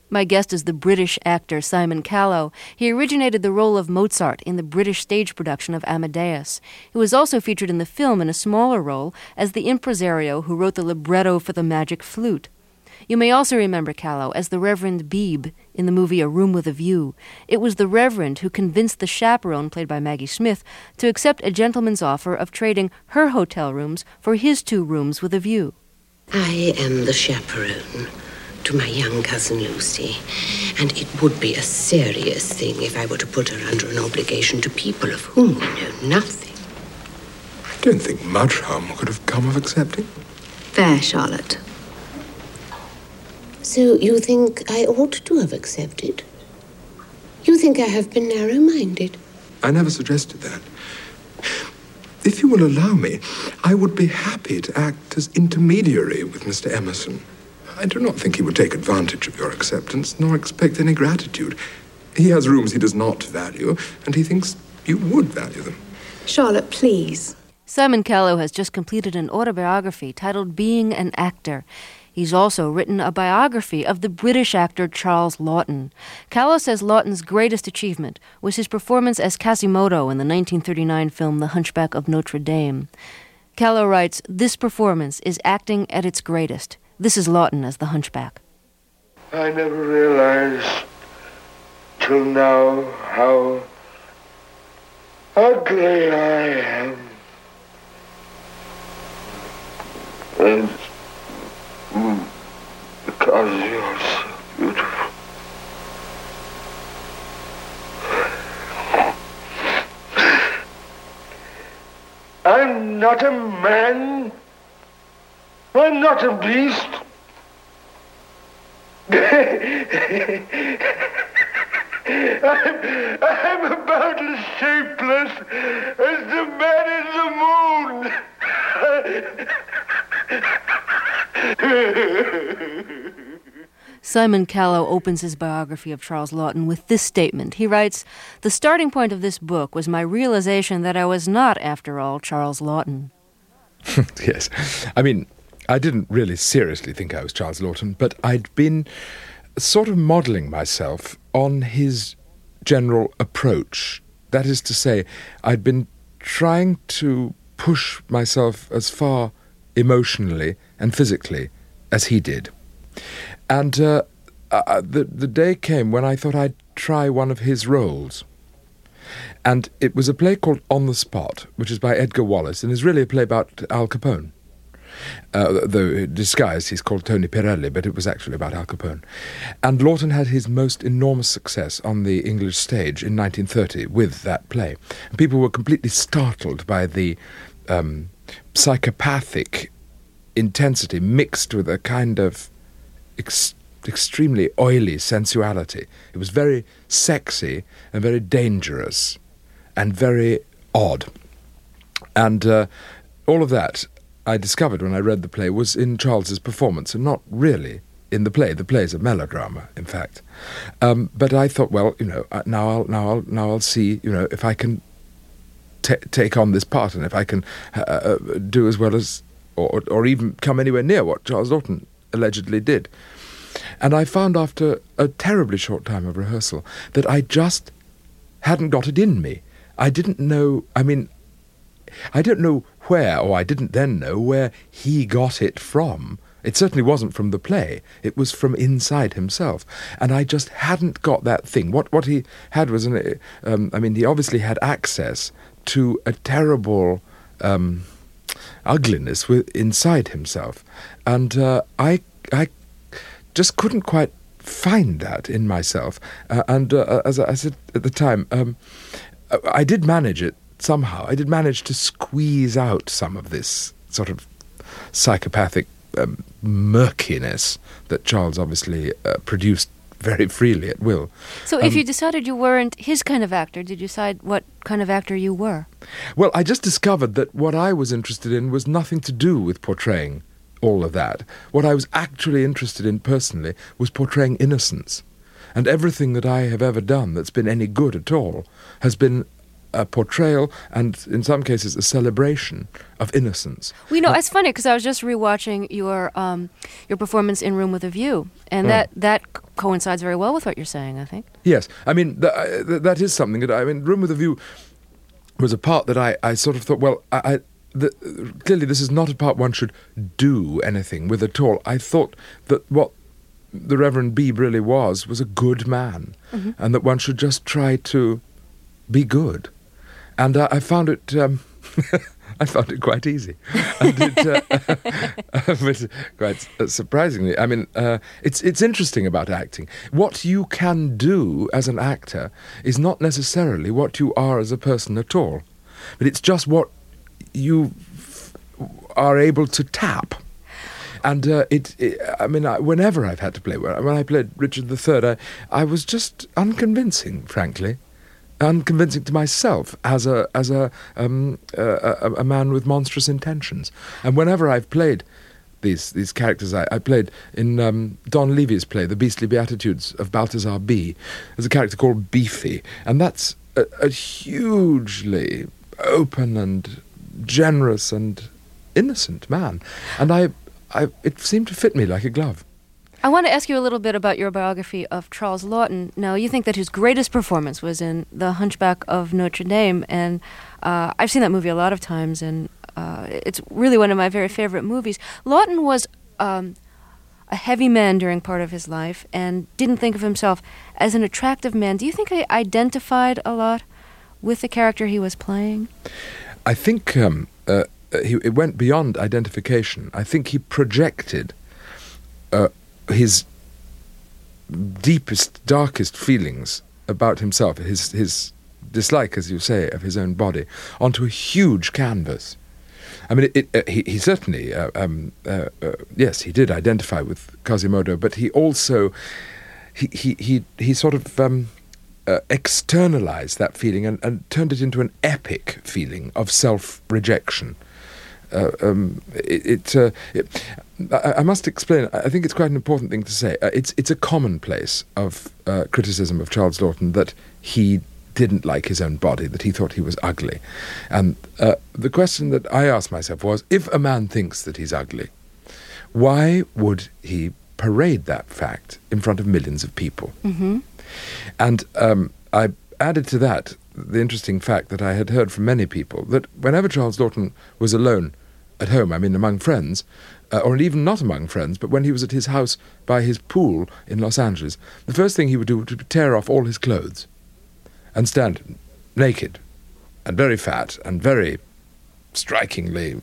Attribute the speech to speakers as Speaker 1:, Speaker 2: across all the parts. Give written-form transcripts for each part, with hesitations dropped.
Speaker 1: My guest is the British actor Simon Callow. He originated the role of Mozart in the British stage production of Amadeus. He was also featured in the film in a smaller role as the impresario who wrote the libretto for The Magic Flute. You may also remember Callow as the Reverend Beebe in the movie A Room with a View. It was the Reverend who convinced the chaperone, played by Maggie Smith, to accept a gentleman's offer of trading her hotel rooms for his 2 rooms with a view.
Speaker 2: I am the chaperone to my young cousin Lucy, and it would be a serious thing if I were to put her under an obligation to people of whom we know nothing.
Speaker 3: I don't think much harm could have come of accepting.
Speaker 4: There, Charlotte.
Speaker 2: So you think I ought to have accepted? You think I have been narrow-minded?
Speaker 3: I never suggested that. If you will allow me, I would be happy to act as intermediary with Mr. Emerson. I do not think he would take advantage of your acceptance, nor expect any gratitude. He has rooms he does not value, and he thinks you would value them.
Speaker 4: Charlotte, please.
Speaker 1: Simon Callow has just completed an autobiography titled Being an Actor. He's also written a biography of the British actor Charles Laughton. Callow says Laughton's greatest achievement was his performance as Quasimodo in the 1939 film The Hunchback of Notre Dame. Callow writes, "This performance is acting at its greatest. This is Laughton as the Hunchback."
Speaker 5: I never realized till now how ugly I am. And because you're so beautiful. I'm not a man. I'm not a beast. I'm about as shapeless as the man in the moon.
Speaker 1: Simon Callow opens his biography of Charles Laughton with this statement. He writes, "The starting point of this book was my realization that I was not, after all, Charles Laughton."
Speaker 6: Yes. I mean, I didn't really seriously think I was Charles Laughton, but I'd been sort of modelling myself on his general approach. That is to say, I'd been trying to push myself as far emotionally and physically as he did. And the day came when I thought I'd try one of his roles. And it was a play called On the Spot, which is by Edgar Wallace, and is really a play about Al Capone. Though disguised, he's called Tony Pirelli, but it was actually about Al Capone. And Laughton had his most enormous success on the English stage in 1930 with that play. And people were completely startled by the psychopathic intensity mixed with a kind of extremely oily sensuality. It was very sexy and very dangerous and very odd. And all of that, I discovered when I read the play, was in Charles's performance and not really in the play. The play is a melodrama, in fact. But I thought, well, now I'll see, if I can take on this part and if I can do as well as, or even come anywhere near what Charles Laughton allegedly did. And I found after a terribly short time of rehearsal that I just hadn't got it in me. I didn't know, I don't know where, or I didn't then know where he got it from. It certainly wasn't from the play. It was from inside himself. And I just hadn't got that thing. What he had was, he obviously had access to a terrible ugliness inside himself. And I just couldn't quite find that in myself. As I said at the time, I did manage it somehow. I did manage to squeeze out some of this sort of psychopathic murkiness that Charles obviously produced very freely at will.
Speaker 1: So if you decided you weren't his kind of actor, did you decide what kind of actor you were?
Speaker 6: Well, I just discovered that what I was interested in was nothing to do with portraying all of that. What I was actually interested in personally was portraying innocence. And everything that I have ever done that's been any good at all has been a portrayal and, in some cases, a celebration of innocence.
Speaker 1: Well, you know, it's funny because I was just rewatching your performance in Room with a View, and that coincides very well with what you're saying, I think.
Speaker 6: Yes, I mean, that is something that, I mean, Room with a View was a part that I sort of thought, well, clearly this is not a part one should do anything with at all. I thought that what the Reverend Beebe really was a good man, and that one should just try to be good. And I found it I found it quite easy. And but quite surprisingly. I mean, it's interesting about acting. What you can do as an actor is not necessarily what you are as a person at all, but it's just what you are able to tap. And I mean, whenever I've had to play, when I played Richard III, I was just unconvincing, frankly. Unconvincing to myself as a man with monstrous intentions. And whenever I've played these characters, I played in Don Levy's play, The Beastly Beatitudes of Balthazar B. There's a character called Beefy, and that's a hugely open and generous and innocent man. And it seemed to fit me like a glove.
Speaker 1: I want to ask you a little bit about your biography of Charles Laughton. Now, you think that his greatest performance was in The Hunchback of Notre Dame, and I've seen that movie a lot of times, and it's really one of my very favorite movies. Laughton was a heavy man during part of his life and didn't think of himself as an attractive man. Do you think he identified a lot with the character he was playing?
Speaker 6: I think it went beyond identification. I think he projected his deepest, darkest feelings about himself, his dislike, as you say, of his own body, onto a huge canvas. I mean, he certainly, yes, he did identify with Quasimodo, but he also, he sort of externalized that feeling and turned it into an epic feeling of self-rejection. I must explain. I think it's quite an important thing to say. It's a commonplace of criticism of Charles Laughton that he didn't like his own body, that he thought he was ugly. And the question that I asked myself was, if a man thinks that he's ugly, why would he parade that fact in front of millions of people? Mm-hmm. And I added to that the interesting fact that I had heard from many people that whenever Charles Laughton was alone at home, I mean among friends, or even not among friends, but when he was at his house by his pool in Los Angeles, the first thing he would do would tear off all his clothes and stand naked and very fat and very strikingly,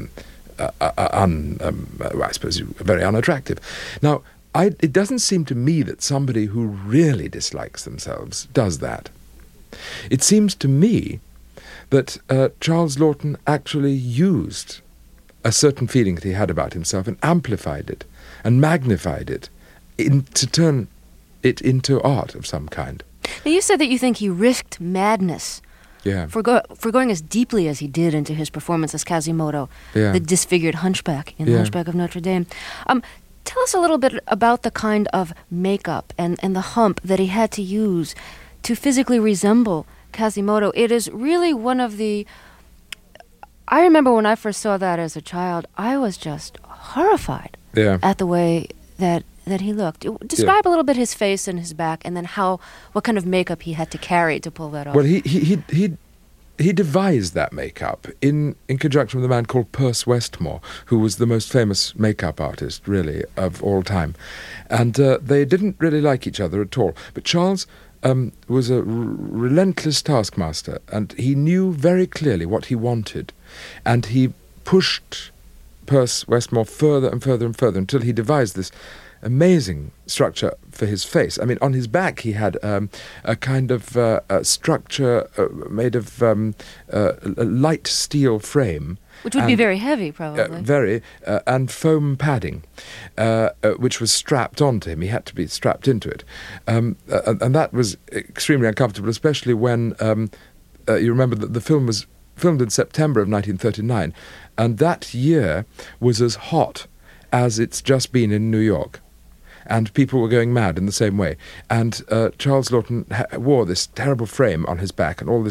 Speaker 6: I suppose, very unattractive. Now, it doesn't seem to me that somebody who really dislikes themselves does that. It seems to me that Charles Laughton actually used a certain feeling that he had about himself and amplified it and magnified it to turn it into art of some kind.
Speaker 1: Now, you said that you think he risked madness for going as deeply as he did into his performance as Quasimodo, the disfigured hunchback in The Hunchback of Notre Dame. Tell us a little bit about the kind of makeup and the hump that he had to use to physically resemble Quasimodo. It is really one of the... I remember when I first saw that as a child, I was just horrified at the way that he looked. Describe a little bit his face and his back, and then what kind of makeup he had to carry to pull that off.
Speaker 6: Well, he devised that makeup in conjunction with a man called Perce Westmore, who was the most famous makeup artist, really, of all time. And they didn't really like each other at all. But Charles was a relentless taskmaster, and he knew very clearly what he wanted. And he pushed Perce Westmore further and further and further until he devised this amazing structure for his face. I mean, on his back he had a kind of a structure made of a light steel frame.
Speaker 1: Which would be very heavy, probably.
Speaker 6: And foam padding, which was strapped onto him. He had to be strapped into it. And that was extremely uncomfortable, especially when you remember that the film was filmed in September of 1939, and that year was as hot as it's just been in New York. And people were going mad in the same way. And Charles Laughton wore this terrible frame on his back and all this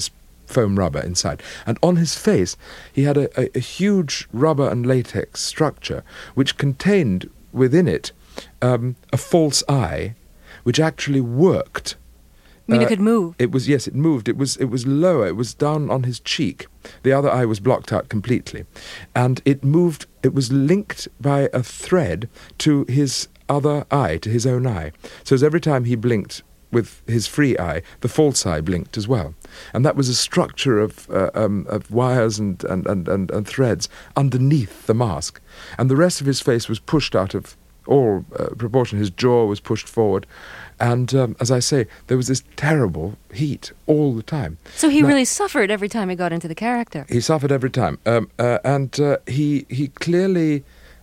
Speaker 6: foam rubber inside. And on his face, he had a huge rubber and latex structure which contained within it a false eye, which actually worked.
Speaker 1: I mean, it could move.
Speaker 6: It moved. It was lower. It was down on his cheek. The other eye was blocked out completely. And it moved. It was linked by a thread to his other eye, to his own eye. So as every time he blinked with his free eye, the false eye blinked as well. And that was a structure of wires and threads underneath the mask. And the rest of his face was pushed out of all proportion. His jaw was pushed forward. And as I say, there was this terrible heat all the time.
Speaker 1: So he really suffered every time he got into the character.
Speaker 6: He suffered every time. He clearly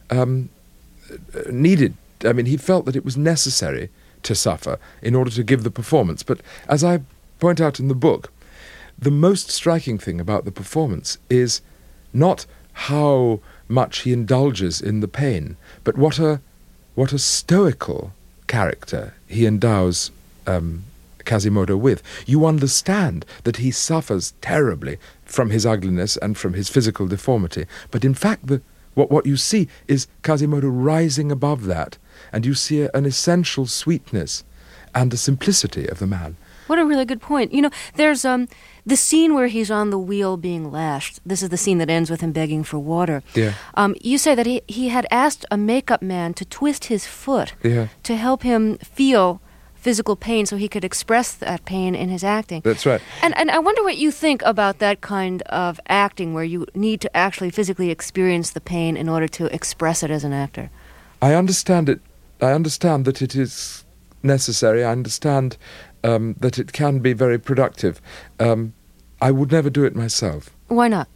Speaker 6: needed, he felt that it was necessary to suffer in order to give the performance. But as I point out in the book, the most striking thing about the performance is not how much he indulges in the pain, but what a stoical character he endows Quasimodo with. You understand that he suffers terribly from his ugliness and from his physical deformity, but in fact what you see is Quasimodo rising above that, and you see an essential sweetness and a simplicity of the man.
Speaker 1: What a really good point. You know, there's the scene where he's on the wheel being lashed. This is the scene that ends with him begging for water.
Speaker 6: Yeah.
Speaker 1: You say that he had asked a makeup man to twist his foot
Speaker 6: Yeah.
Speaker 1: to help him feel physical pain so he could express that pain in his acting.
Speaker 6: That's right.
Speaker 1: And I wonder what you think about that kind of acting where you need to actually physically experience the pain in order to express it as an actor.
Speaker 6: I understand it. I understand that it is necessary. I understand that it can be very productive. I would never do it myself.
Speaker 1: Why not?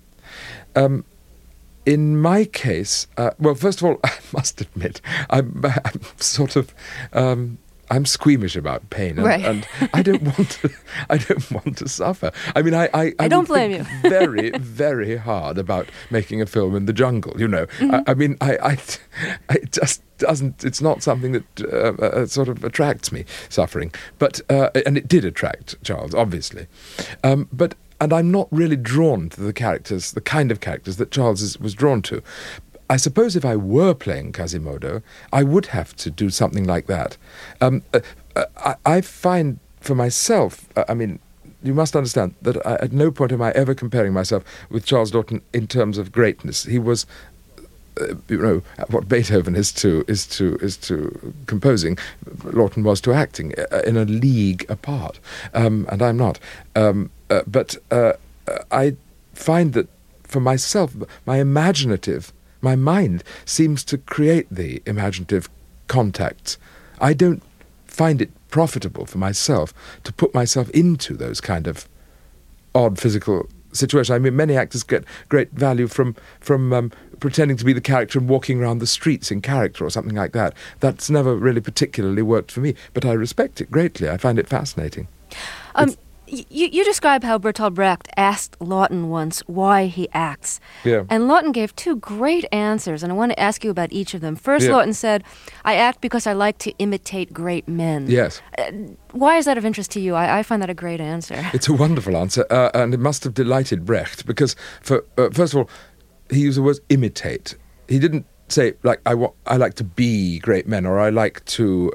Speaker 6: In my case, well, first of all, I must admit, I'm sort of, I'm squeamish about pain, and I don't want to suffer. I mean, I
Speaker 1: don't blame you.
Speaker 6: Very, very hard about making a film in the jungle. You know, mm-hmm. It just doesn't. It's not something that sort of attracts me. Suffering, but and it did attract Charles, obviously, but. And I'm not really drawn to the characters, the kind of characters that Charles was drawn to. I suppose if I were playing Quasimodo, I would have to do something like that. I find for myself, you must understand that at no point am I ever comparing myself with Charles Laughton in terms of greatness. He was, what Beethoven is to composing, Laughton was to acting, in a league apart, and I'm not. But I find that for myself, my mind seems to create the imaginative contacts. I don't find it profitable for myself to put myself into those kind of odd physical situations. I mean, many actors get great value from pretending to be the character and walking around the streets in character or something like that. That's never really particularly worked for me, but I respect it greatly. I find it fascinating.
Speaker 1: You describe how Bertolt Brecht asked Laughton once why he acts.
Speaker 6: Yeah.
Speaker 1: And Laughton gave two great answers, and I want to ask you about each of them. First, Laughton said, "I act because I like to imitate great men."
Speaker 6: Yes.
Speaker 1: Why is that of interest to you? I find that a great answer.
Speaker 6: It's a wonderful answer, and it must have delighted Brecht, because, first of all, he used the word imitate. He didn't say, like, I like to be great men, or I like to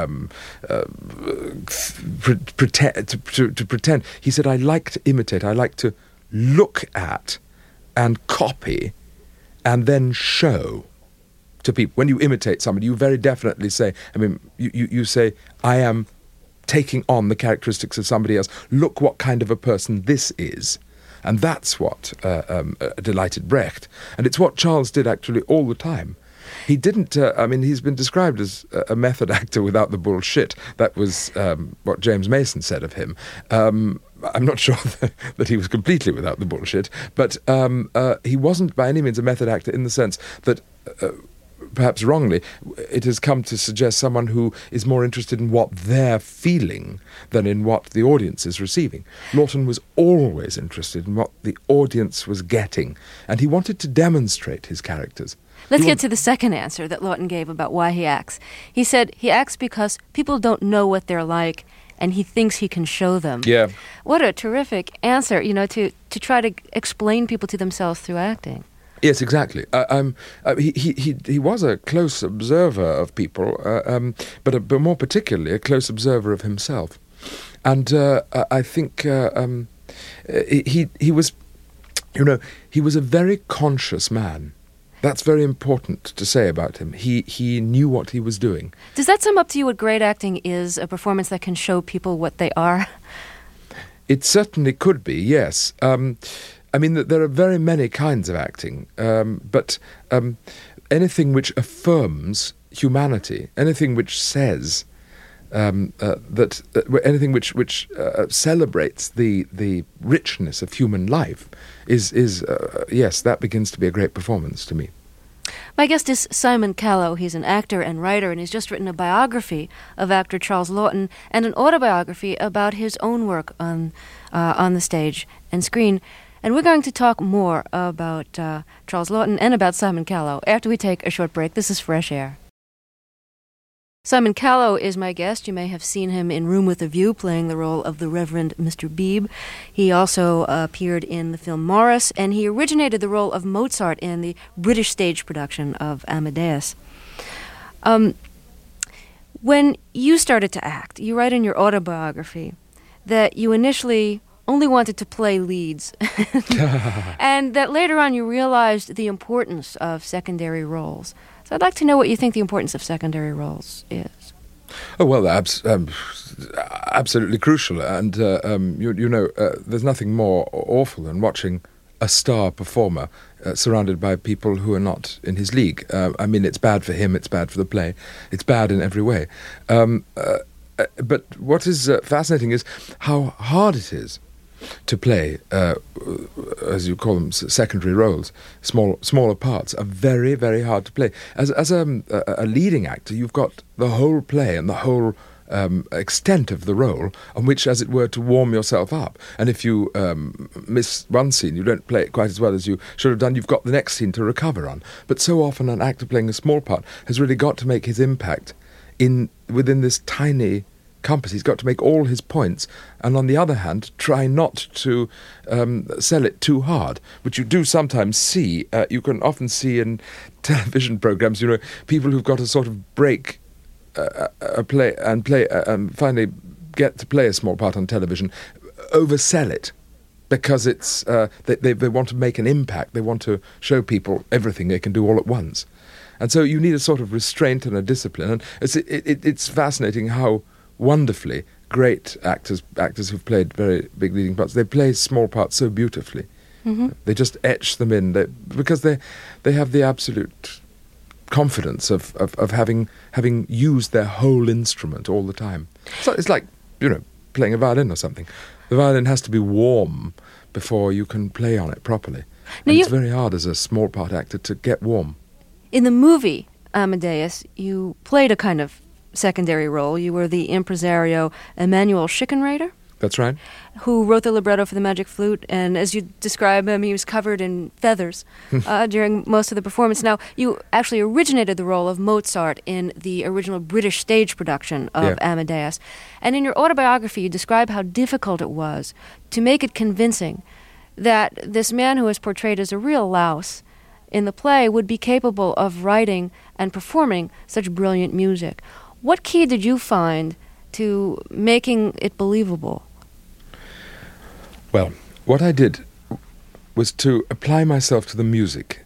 Speaker 6: pretend. He said, I like to imitate. I like to look at and copy and then show to people. When you imitate somebody, you very definitely say, you say, I am taking on the characteristics of somebody else. Look what kind of a person this is. And that's what delighted Brecht. And it's what Charles did actually all the time. He didn't, he's been described as a method actor without the bullshit. That was what James Mason said of him. I'm not sure that he was completely without the bullshit, but he wasn't by any means a method actor in the sense that, perhaps wrongly, it has come to suggest someone who is more interested in what they're feeling than in what the audience is receiving. Laughton was always interested in what the audience was getting, and he wanted to demonstrate his characters.
Speaker 1: Let's get to the second answer that Laughton gave about why he acts. He said he acts because people don't know what they're like, and he thinks he can show them.
Speaker 6: Yeah.
Speaker 1: What a terrific answer, to try to explain people to themselves through acting.
Speaker 6: Yes, exactly. He was a close observer of people, but more particularly a close observer of himself. And I think he was, he was a very conscious man. That's very important to say about him. He knew what he was doing.
Speaker 1: Does that sum up to you what great acting is, a performance that can show people what they are?
Speaker 6: It certainly could be, yes. I mean, there are very many kinds of acting, but anything which affirms humanity, anything which says anything which celebrates the richness of human life is yes, that begins to be a great performance to me.
Speaker 1: My guest is Simon Callow. He's an actor and writer, and he's just written a biography of actor Charles Laughton and an autobiography about his own work on the stage and screen. And we're going to talk more about Charles Laughton and about Simon Callow after we take a short break. This is Fresh Air. Simon Callow is my guest. You may have seen him in Room with a View playing the role of the Reverend Mr. Beebe. He also appeared in the film Morris, and he originated the role of Mozart in the British stage production of Amadeus. When you started to act, you write in your autobiography that you initially only wanted to play leads, and that later on you realized the importance of secondary roles. So I'd like to know what you think the importance of secondary roles is.
Speaker 6: Oh, well, absolutely crucial. And, there's nothing more awful than watching a star performer surrounded by people who are not in his league. I mean, it's bad for him, it's bad for the play, it's bad in every way. But what is fascinating is how hard it is to play, as you call them, secondary roles. Smaller parts are very, very hard to play. As a leading actor, you've got the whole play and the whole extent of the role on which, as it were, to warm yourself up. And if you miss one scene, you don't play it quite as well as you should have done, you've got the next scene to recover on. But so often an actor playing a small part has really got to make his impact within this tiny compass. He's got to make all his points, and on the other hand, try not to sell it too hard, which you do sometimes see. You can often see in television programs, people who've got to sort of break a play and finally get to play a small part on television, oversell it, because it's they want to make an impact. They want to show people everything they can do all at once, and so you need a sort of restraint and a discipline. And it's fascinating how wonderfully great actors who've played very big leading parts, they play small parts so beautifully. Mm-hmm. They just etch them in because they have the absolute confidence of having used their whole instrument all the time. So it's like, playing a violin or something. The violin has to be warm before you can play on it properly. And it's very hard as a small part actor to get warm.
Speaker 1: In the movie Amadeus, you played a kind of secondary role. You were the impresario Emanuel Schickenreiter.
Speaker 6: That's right. Who
Speaker 1: wrote the libretto for the Magic Flute, and as you describe him, he was covered in feathers during most of the performance. Now, you actually originated the role of Mozart in the original British stage production of Amadeus. And in your autobiography, you describe how difficult it was to make it convincing that this man who was portrayed as a real louse in the play would be capable of writing and performing such brilliant music. What key did you find to making it believable?
Speaker 6: Well, what I did was to apply myself to the music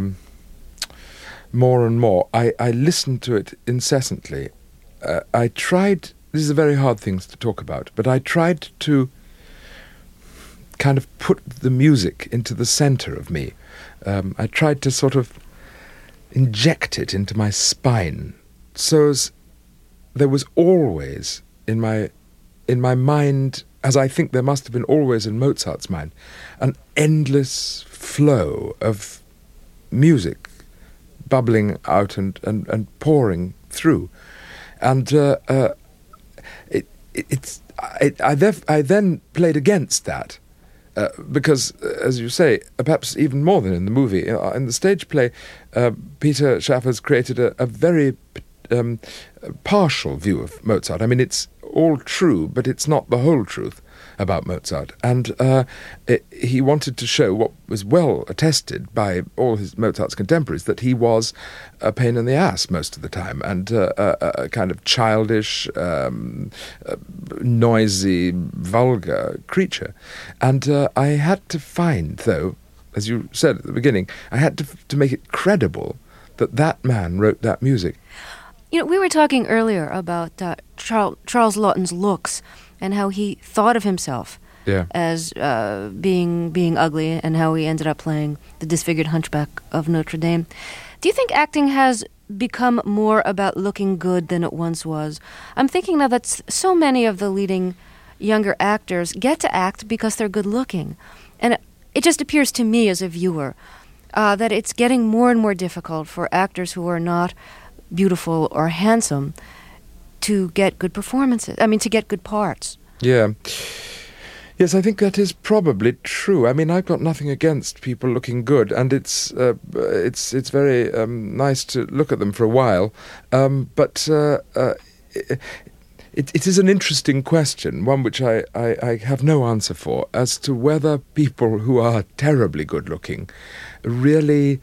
Speaker 6: more and more. I listened to it incessantly. I tried, this is a very hard thing to talk about, but I tried to kind of put the music into the center of me. I tried to sort of inject it into my spine, so as there was always in my mind, as I think there must have been always in Mozart's mind, an endless flow of music bubbling out and pouring through. And I then played against that, because, as you say, perhaps even more than in the movie, in the stage play, Peter Schaffers created a very partial view of Mozart. I mean, it's all true, but it's not the whole truth about Mozart. And he wanted to show what was well attested by all Mozart's contemporaries, that he was a pain in the ass most of the time, and a kind of childish, noisy, vulgar creature. And I had to find, though, as you said at the beginning, I had to make it credible that man wrote that music.
Speaker 1: We were talking earlier about Charles Laughton's looks and how he thought of himself as being ugly, and how he ended up playing the disfigured hunchback of Notre Dame. Do you think acting has become more about looking good than it once was? I'm thinking now that so many of the leading younger actors get to act because they're good looking. And it just appears to me as a viewer that it's getting more and more difficult for actors who are not beautiful or handsome to get good performances. I mean, to get good parts.
Speaker 6: Yeah. Yes, I think that is probably true. I mean, I've got nothing against people looking good, and it's very nice to look at them for a while. But it is an interesting question, one which I have no answer for, as to whether people who are terribly good looking really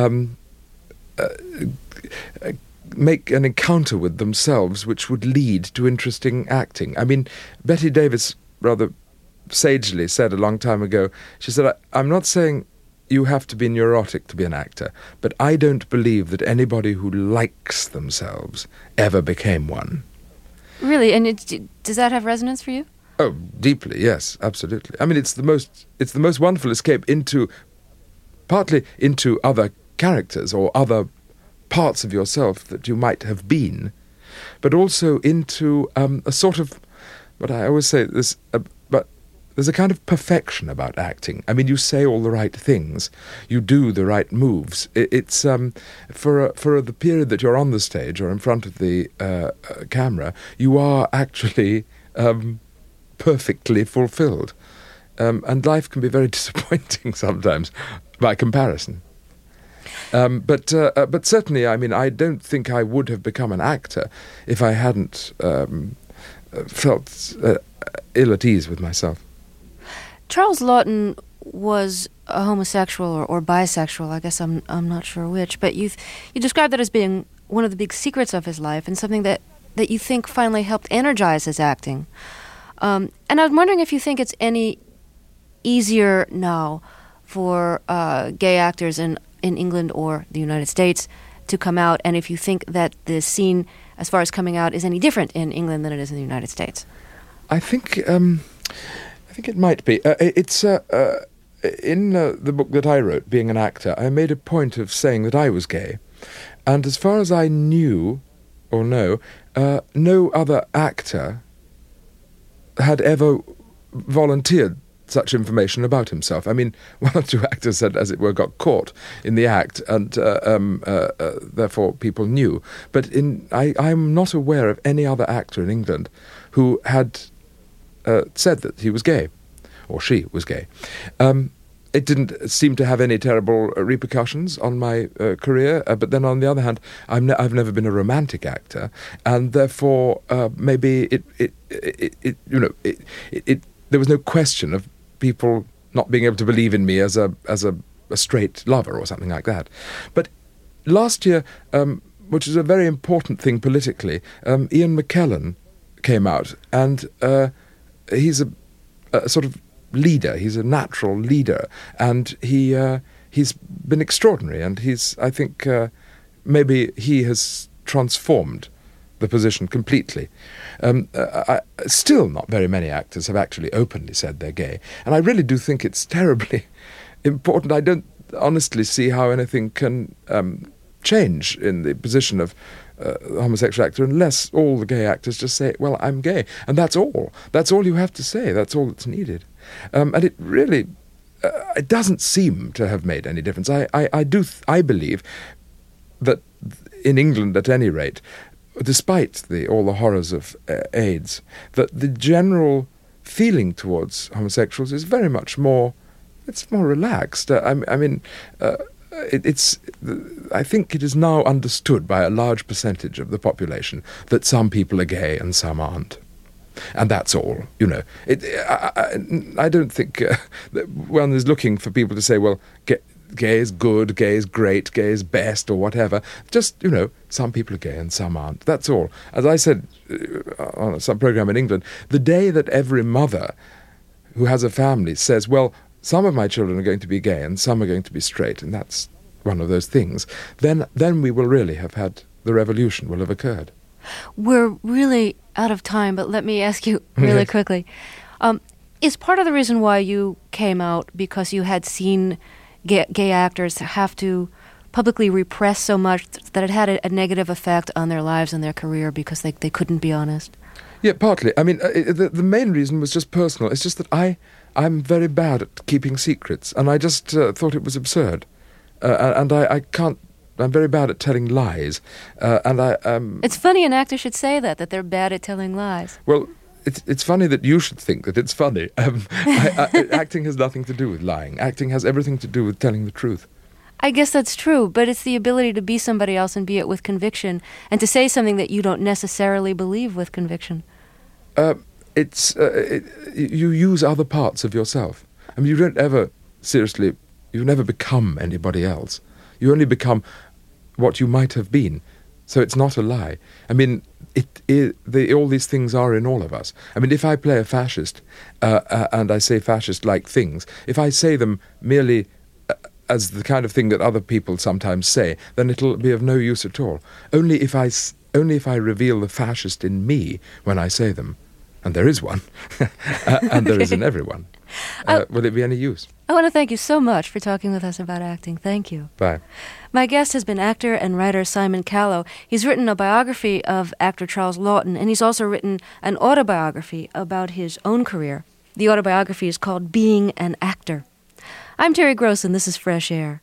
Speaker 6: make an encounter with themselves which would lead to interesting acting. I mean, Bette Davis rather sagely said a long time ago, she said, I'm not saying you have to be neurotic to be an actor, but I don't believe that anybody who likes themselves ever became one.
Speaker 1: Really? And does that have resonance for you?
Speaker 6: Oh, deeply, yes, absolutely. I mean, it's the most wonderful escape partly into other characters or other parts of yourself that you might have been, but also into a sort of, what I always say, but there's a kind of perfection about acting. I mean, you say all the right things, you do the right moves. It's for the period that you're on the stage or in front of the camera, you are actually perfectly fulfilled, and life can be very disappointing sometimes by comparison. But certainly, I mean, I don't think I would have become an actor if I hadn't felt ill at ease with myself.
Speaker 1: Charles Laughton was a homosexual or bisexual. I guess I'm not sure which. But you described that as being one of the big secrets of his life, and something that you think finally helped energize his acting. And I was wondering if you think it's any easier now for gay actors in England or the United States to come out, and if you think that the scene as far as coming out is any different in England than it is in the United States.
Speaker 6: I think it might be. It's in the book that I wrote, Being an Actor, I made a point of saying that I was gay, and as far as I knew or know, no other actor had ever volunteered such information about himself. I mean, one or two actors had, as it were, got caught in the act, and therefore people knew. But I'm not aware of any other actor in England who had said that he was gay, or she was gay. It didn't seem to have any terrible repercussions on my career, but then on the other hand, I've never been a romantic actor, and therefore maybe there was no question of people not being able to believe in me as a straight lover or something like that. But last year, which is a very important thing politically, Ian McKellen came out, and he's a sort of leader. He's a natural leader, and he's been extraordinary. And I think maybe he has transformed the position completely. Still, not very many actors have actually openly said they're gay, and I really do think it's terribly important. I don't honestly see how anything can change in the position of a homosexual actor unless all the gay actors just say, well, I'm gay, and that's all. That's all you have to say. That's all that's needed. And it really, it doesn't seem to have made any difference. I believe that in England, at any rate, despite all the horrors of AIDS, that the general feeling towards homosexuals is very much more, it's more relaxed. I think it is now understood by a large percentage of the population that some people are gay and some aren't. And that's all, you know. I don't think that one is looking for people to say, well, gay is good, gay is great, gay is best, or whatever. Just, you know, some people are gay and some aren't. That's all. As I said on some program in England, the day that every mother who has a family says, well, some of my children are going to be gay and some are going to be straight, and that's one of those things, then we will really have had, the revolution will have occurred.
Speaker 1: We're really out of time, but let me ask you really quickly. Is part of the reason why you came out because you had seen gay actors have to publicly repress so much that it had a negative effect on their lives and their career because they couldn't be honest? Yeah,
Speaker 6: partly. I mean, the main reason was just personal. It's just that I'm very bad at keeping secrets, and I just thought it was absurd. And I can't... I'm very bad at telling lies, and I...
Speaker 1: It's funny an actor should say that they're bad at telling lies.
Speaker 6: Well, it's funny that you should think that it's funny. Acting has nothing to do with lying. Acting has everything to do with telling the truth.
Speaker 1: I guess that's true, but it's the ability to be somebody else and be it with conviction, and to say something that you don't necessarily believe with conviction.
Speaker 6: You use other parts of yourself. I mean, you don't ever, seriously, you never become anybody else. You only become what you might have been. So it's not a lie. I mean, all these things are in all of us. I mean, if I play a fascist, and I say fascist-like things, if I say them merely as the kind of thing that other people sometimes say, then it'll be of no use at all. Only if I reveal the fascist in me when I say them, and there is one, and there is in everyone, will it be any use?
Speaker 1: I want to thank you so much for talking with us about acting. Thank you.
Speaker 6: Bye.
Speaker 1: My guest has been actor and writer Simon Callow. He's written a biography of actor Charles Laughton, and he's also written an autobiography about his own career. The autobiography is called Being an Actor. I'm Terry Gross, and this is Fresh Air.